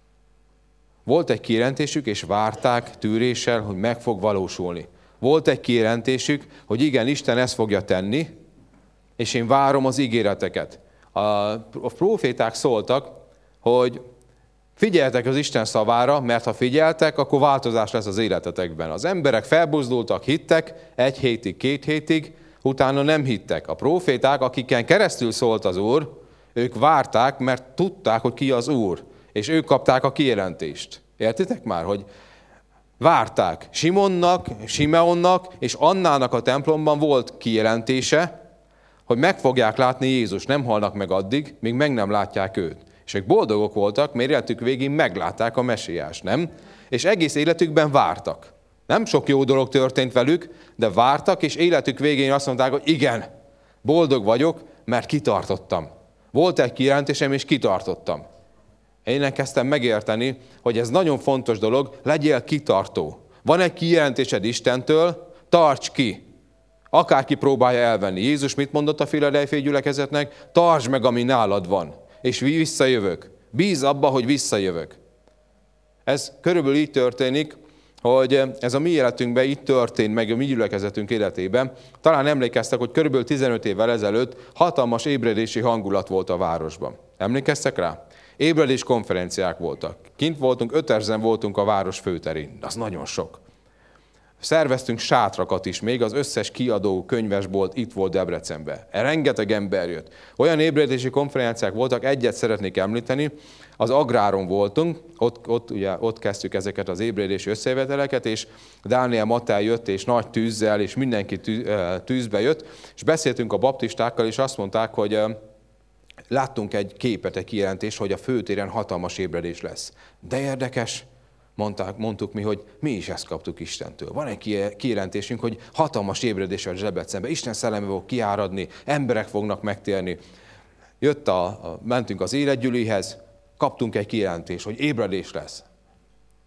Volt egy kijelentésük, és várták tűréssel, hogy meg fog valósulni. Volt egy kijelentésük, hogy igen, Isten ezt fogja tenni, és én várom az ígéreteket. A próféták szóltak, hogy figyeljetek az Isten szavára, mert ha figyeltek, akkor változás lesz az életetekben. Az emberek felbuzdultak, hittek, egy hétig, két hétig, utána nem hittek. A próféták, akiken keresztül szólt az Úr, ők várták, mert tudták, hogy ki az Úr. És ők kapták a kijelentést. Értitek már, hogy várták. Simonnak, Simeonnak és Annának a templomban volt kijelentése, hogy meg fogják látni Jézus. Nem halnak meg addig, míg meg nem látják őt. És ők boldogok voltak, mert életük végén meglátták a mesiást, nem? És egész életükben vártak. Nem sok jó dolog történt velük, de vártak, és életük végén azt mondták, hogy igen, boldog vagyok, mert kitartottam. Volt egy kijelentésem, és kitartottam. Én elkezdtem megérteni, hogy ez nagyon fontos dolog, legyél kitartó. Van egy kijelentésed Istentől, tarts ki. Akárki próbálja elvenni. Jézus mit mondott a Philadelphia gyülekezetnek? Tartsd meg, ami nálad van, és visszajövök. Bízz abba, hogy visszajövök. Ez körülbelül így történik, hogy ez a mi életünkben így történt meg a mi gyülekezetünk életében. Talán emlékeztek, hogy körülbelül tizenöt évvel ezelőtt hatalmas ébredési hangulat volt a városban. Emlékeztek rá? Ébredés konferenciák voltak. Kint voltunk, ötezren voltunk a város főterén. Az nagyon sok. Szerveztünk sátrakat is, még az összes kiadó könyvesbolt itt volt Debrecenben. Rengeteg ember jött. Olyan ébredési konferenciák voltak, egyet szeretnék említeni, az Agráron voltunk, ott, ott, ugye, ott kezdtük ezeket az ébredési összejöveteleket, és Dániel Mattel jött, és nagy tűzzel, és mindenki tűzbe jött, és beszéltünk a baptistákkal, és azt mondták, hogy láttunk egy képet, egy kijelentést, hogy a főtéren hatalmas ébredés lesz. De érdekes, mondták, mondtuk mi, hogy mi is ezt kaptuk Istentől. Van egy kijelentésünk, hogy hatalmas ébredés van Debrecenben. Isten szelleme fog kiáradni, emberek fognak megtérni. Jött a, a, mentünk az életgyülihez, kaptunk egy kijelentést, hogy ébredés lesz.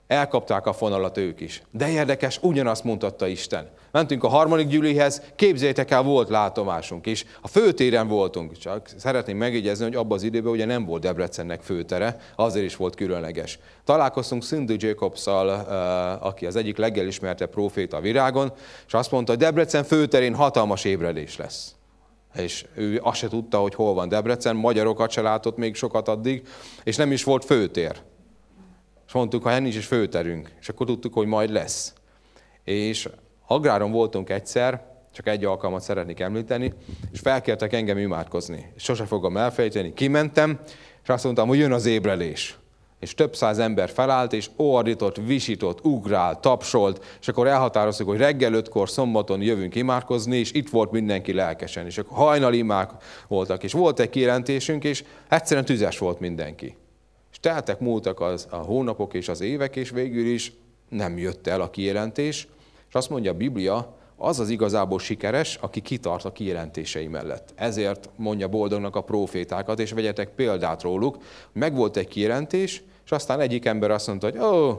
Elkapták a fonalat ők is. De érdekes, ugyanazt mutatta Isten. Mentünk a harmadik gyülihez, képzeljétek el, volt látomásunk is. A főtéren voltunk, csak szeretném megjegyezni, hogy abban az időben ugye nem volt Debrecennek főtere, azért is volt különleges. Találkoztunk Cindy Jacobs-szal, aki az egyik legelismertebb próféta a világon, és azt mondta, hogy Debrecen főterén hatalmas ébredés lesz. És ő azt se tudta, hogy hol van Debrecen, magyarokat se látott még sokat addig, és nem is volt főtér. És mondtuk, ha nincs is főterünk, és akkor tudtuk, hogy majd lesz. És Agráron voltunk egyszer, csak egy alkalmat szeretnék említeni, és felkértek engem imádkozni. És sose fogom elfelejteni, kimentem, és azt mondtam, hogy jön az ébredés. És több száz ember felállt, és ordított, visított, ugrált, tapsolt, és akkor elhatároztuk, hogy reggel ötkor szombaton jövünk imádkozni, és itt volt mindenki lelkesen, és akkor hajnali imák voltak, és volt egy kijelentésünk, és egyszerűen tüzes volt mindenki. És teltek, múltak az, a hónapok és az évek, és végül is nem jött el a kijelentés, és azt mondja a Biblia, az az igazából sikeres, aki kitart a kijelentései mellett. Ezért mondja boldognak a prófétákat, és vegyetek példát róluk. Megvolt egy kijelentés, és aztán egyik ember azt mondta, hogy ó,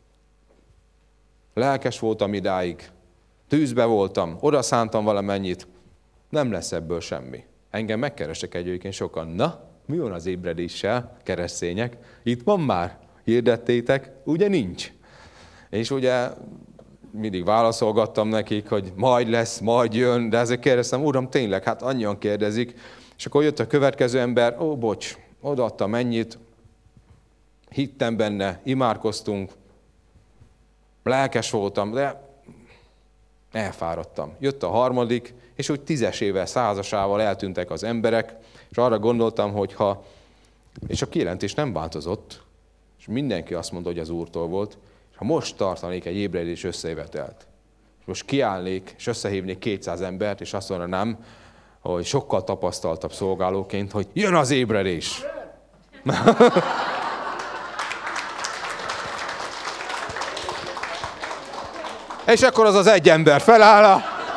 lelkes voltam idáig, tűzbe voltam, oda szántam valamennyit, nem lesz ebből semmi. Engem megkerestek egyébként sokan, na, mi van az ébredéssel, keresztények? Itt van már? Hirdettétek? Ugye nincs. És ugye mindig válaszolgattam nekik, hogy majd lesz, majd jön, de ezért kérdeztem, uram, tényleg, hát annyian kérdezik. És akkor jött a következő ember, ó, bocs, odaadtam mennyit, hittem benne, imádkoztunk, lelkes voltam, de elfáradtam. Jött a harmadik, és úgy tízesével, százasával eltűntek az emberek, és arra gondoltam, hogy ha, és a kijelentés nem változott, és mindenki azt mondta, hogy az Úrtól volt, és ha most tartanék egy ébredés összejövetelt, és most kiállnék, és összehívnék kétszáz embert, és azt mondanám, hogy sokkal tapasztaltabb szolgálóként, hogy jön az ébredés. És akkor az az egy ember feláll.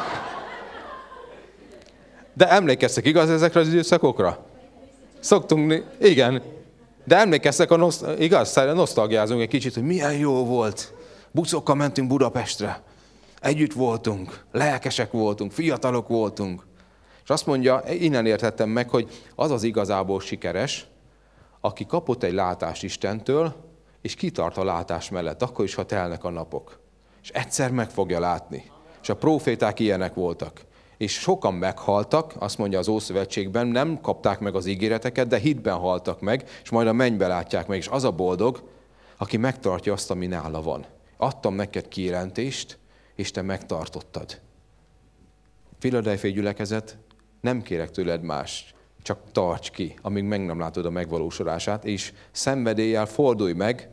De emlékeztek, igaz, ezekre az időszakokra? Szoktunk, igen. De emlékeztek, a noszt- igaz, nosztalgiázunk egy kicsit, hogy milyen jó volt. Buszokkal mentünk Budapestre. Együtt voltunk, lelkesek voltunk, fiatalok voltunk. És azt mondja, innen értettem meg, hogy az az igazából sikeres, aki kapott egy látást Istentől, és kitart a látás mellett, akkor is, ha telnek a napok. És egyszer meg fogja látni. És a próféták ilyenek voltak. És sokan meghaltak, azt mondja az Ószövetségben, nem kapták meg az ígéreteket, de hitben haltak meg, és majd a mennybe látják meg. És az a boldog, aki megtartja azt, ami nála van. Adtam neked kijelentést, és te megtartottad. Philadelphia gyülekezet, nem kérek tőled más, csak tarts ki, amíg meg nem látod a megvalósulását, és szenvedéllyel fordulj meg,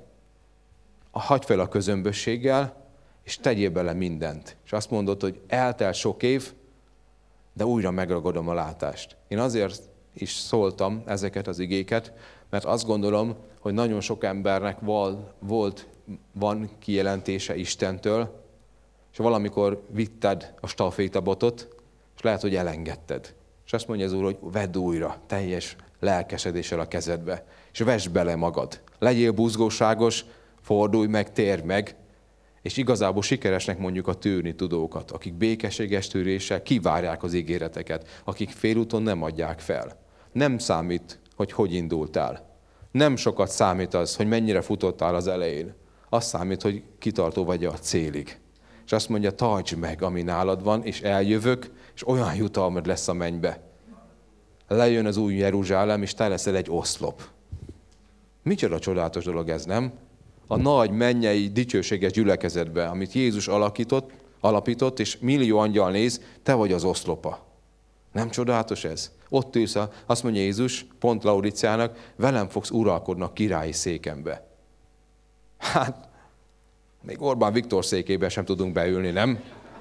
hagyj fel a közömbösséggel, és tegyél bele mindent. És azt mondod, hogy eltelt sok év, de újra megragadom a látást. Én azért is szóltam ezeket az igéket, mert azt gondolom, hogy nagyon sok embernek val, volt, van kijelentése Istentől, és valamikor vitted a stafétabotot, és lehet, hogy elengedted. És azt mondja az Úr, hogy vedd újra, teljes lelkesedéssel a kezedbe, és vesd bele magad. Legyél buzgóságos, fordulj meg, térj meg, és igazából sikeresnek mondjuk a tűrni tudókat, akik békességes tűréssel kivárják az ígéreteket, akik félúton nem adják fel. Nem számít, hogy hogy indultál. Nem sokat számít az, hogy mennyire futottál az elején. Az számít, hogy kitartó vagy a célig. És azt mondja, tartsd meg, ami nálad van, és eljövök, és olyan jutalmad lesz a mennybe. Lejön az új Jeruzsálem, és te leszel egy oszlop. Micsoda csodálatos dolog ez, nem? A nagy mennyei dicsőséges gyülekezetbe, amit Jézus alakított, alapított, és millió angyal néz, te vagy az oszlopa. Nem csodálatos ez? Ott ülsz, azt mondja Jézus, pont Laudiciának, velem fogsz uralkodni a királyi székembe. Hát, még Orbán Viktor székébe sem tudunk beülni, nem?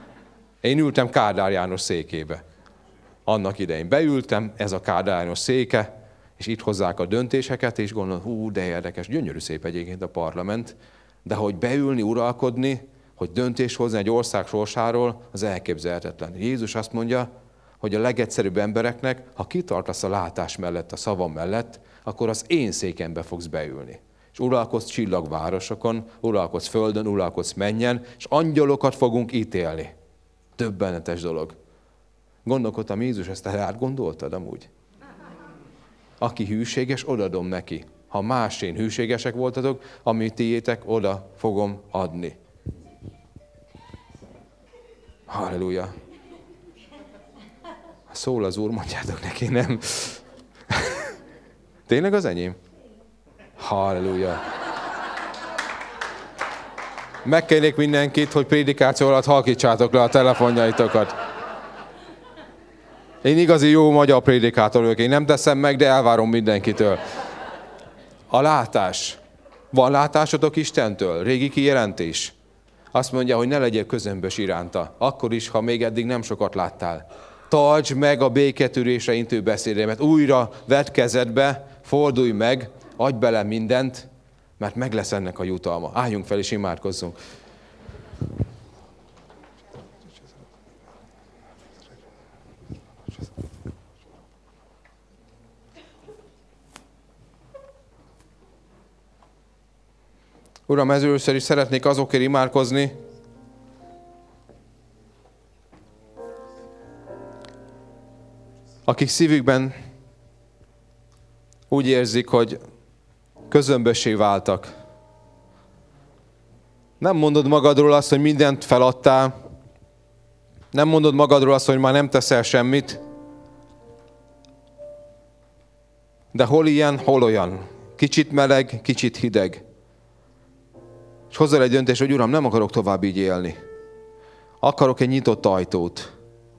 Én ültem Kádár János székébe. Annak idején beültem, ez a Kádár János széke, és itt hozzák a döntéseket, és gondolom, hú, de érdekes, gyönyörű szép egyébként a parlament, de hogy beülni, uralkodni, hogy döntés hozni egy ország sorsáról, az elképzelhetetlen. Jézus azt mondja, hogy a legegyszerűbb embereknek, ha kitartasz a látás mellett, a szavam mellett, akkor az én székembe fogsz beülni. És uralkodsz csillagvárosokon, uralkodsz földön, uralkodsz mennyen, és angyalokat fogunk ítélni. Döbbenetes dolog. Gondolkodtam, Jézus, ezt te átgondoltad amúgy? Aki hűséges, odadom neki. Ha másén hűségesek voltatok, amit tiétek, oda fogom adni. Halleluja. Szól az Úr, mondjátok neki, nem? Tényleg az enyém? Halleluja. Megkérnék mindenkit, hogy prédikáció alatt halkítsátok le a telefonjaitokat. Én igazi jó magyar prédikátor vagyok. Én nem teszem meg, de elvárom mindenkitől. A látás. Van látásotok Istentől? Régi kijelentés. Azt mondja, hogy ne legyél közömbös iránta. Akkor is, ha még eddig nem sokat láttál. Tartsd meg a béketűrésre intő beszédemet. Újra vedd kezedbe, fordulj meg, adj bele mindent, mert meg lesz ennek a jutalma. Álljunk fel és imádkozzunk. Uram, először is szeretnék azokért imádkozni, akik szívükben úgy érzik, hogy közömbössé váltak. Nem mondod magadról azt, hogy mindent feladtál. Nem mondod magadról azt, hogy már nem teszel semmit. De hol ilyen, hol olyan. Kicsit meleg, kicsit hideg. És hozzá egy döntés, hogy Uram, nem akarok tovább így élni. Akarok egy nyitott ajtót.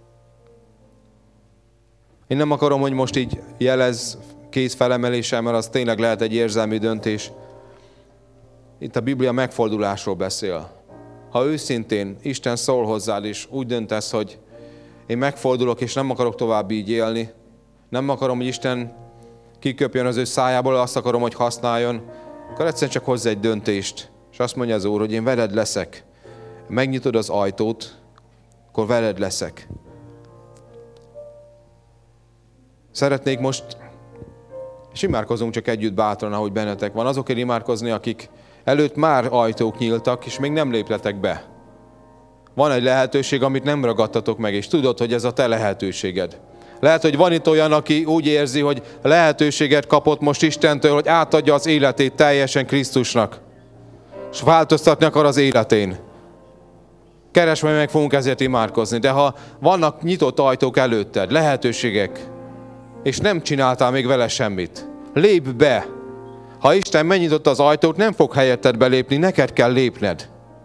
Én nem akarom, hogy most így jelez kéz felemeléssel, mert az tényleg lehet egy érzelmi döntés. Itt a Biblia megfordulásról beszél. Ha őszintén Isten szól hozzád, és úgy döntesz, hogy én megfordulok, és nem akarok tovább így élni, nem akarom, hogy Isten kiköpjön az ő szájából, azt akarom, hogy használjon, akkor egyszerűen csak hozz egy döntést. És azt mondja az Úr, hogy én veled leszek. Megnyitod az ajtót, akkor veled leszek. Szeretnék most, és imádkozunk csak együtt bátran, ahogy bennetek van, azokért imádkozni, akik előtt már ajtók nyíltak, és még nem lépletek be. Van egy lehetőség, amit nem ragadtatok meg, és tudod, hogy ez a te lehetőséged. Lehet, hogy van itt olyan, aki úgy érzi, hogy lehetőséget kapott most Istentől, hogy átadja az életét teljesen Krisztusnak. És változtatni akar az életén. Keresd meg, meg fogunk ezért imádkozni. De ha vannak nyitott ajtók előtted, lehetőségek, és nem csináltál még vele semmit, lépj be. Ha Isten megnyitotta az ajtót, nem fog helyetted belépni, neked kell lépned.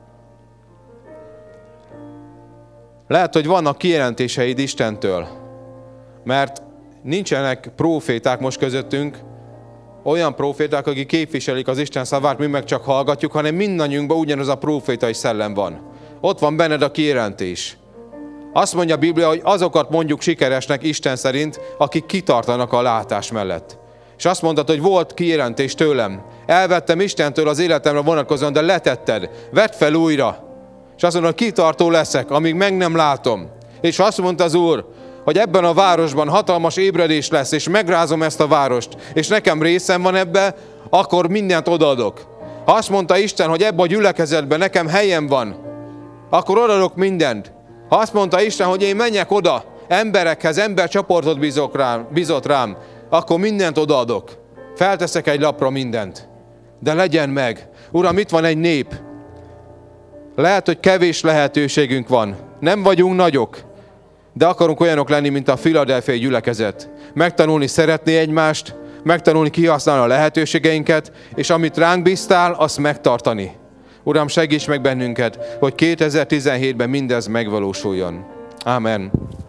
Lehet, hogy vannak kijelentéseid Istentől, mert nincsenek próféták most közöttünk, olyan próféták, akik képviselik az Isten szavát, mi meg csak hallgatjuk, hanem mindannyiunkban ugyanaz a prófétai szellem van. Ott van benned a kijelentés. Azt mondja a Biblia, hogy azokat mondjuk sikeresnek Isten szerint, akik kitartanak a látás mellett. És azt mondtad, hogy volt kijelentés tőlem. Elvettem Istentől az életemre vonatkozóan, de letetted. Vedd fel újra. És azt mondod, hogy kitartó leszek, amíg meg nem látom. És azt mondta az Úr, hogy ebben a városban hatalmas ébredés lesz, és megrázom ezt a várost, és nekem részem van ebbe, akkor mindent odaadok. Ha azt mondta Isten, hogy ebben a gyülekezetben nekem helyem van, akkor odaadok mindent. Ha azt mondta Isten, hogy én menjek oda, emberekhez, embercsoportot bízok rám, bízott rám, akkor mindent odaadok. Felteszek egy lapra mindent. De legyen meg. Uram, itt van egy nép. Lehet, hogy kevés lehetőségünk van. Nem vagyunk nagyok. De akarunk olyanok lenni, mint a Philadelphiai gyülekezet. Megtanulni szeretni egymást, megtanulni kihasználni a lehetőségeinket, és amit ránk bíztál, azt megtartani. Uram, segíts meg bennünket, hogy kétezer-tizenhétben mindez megvalósuljon. Amen.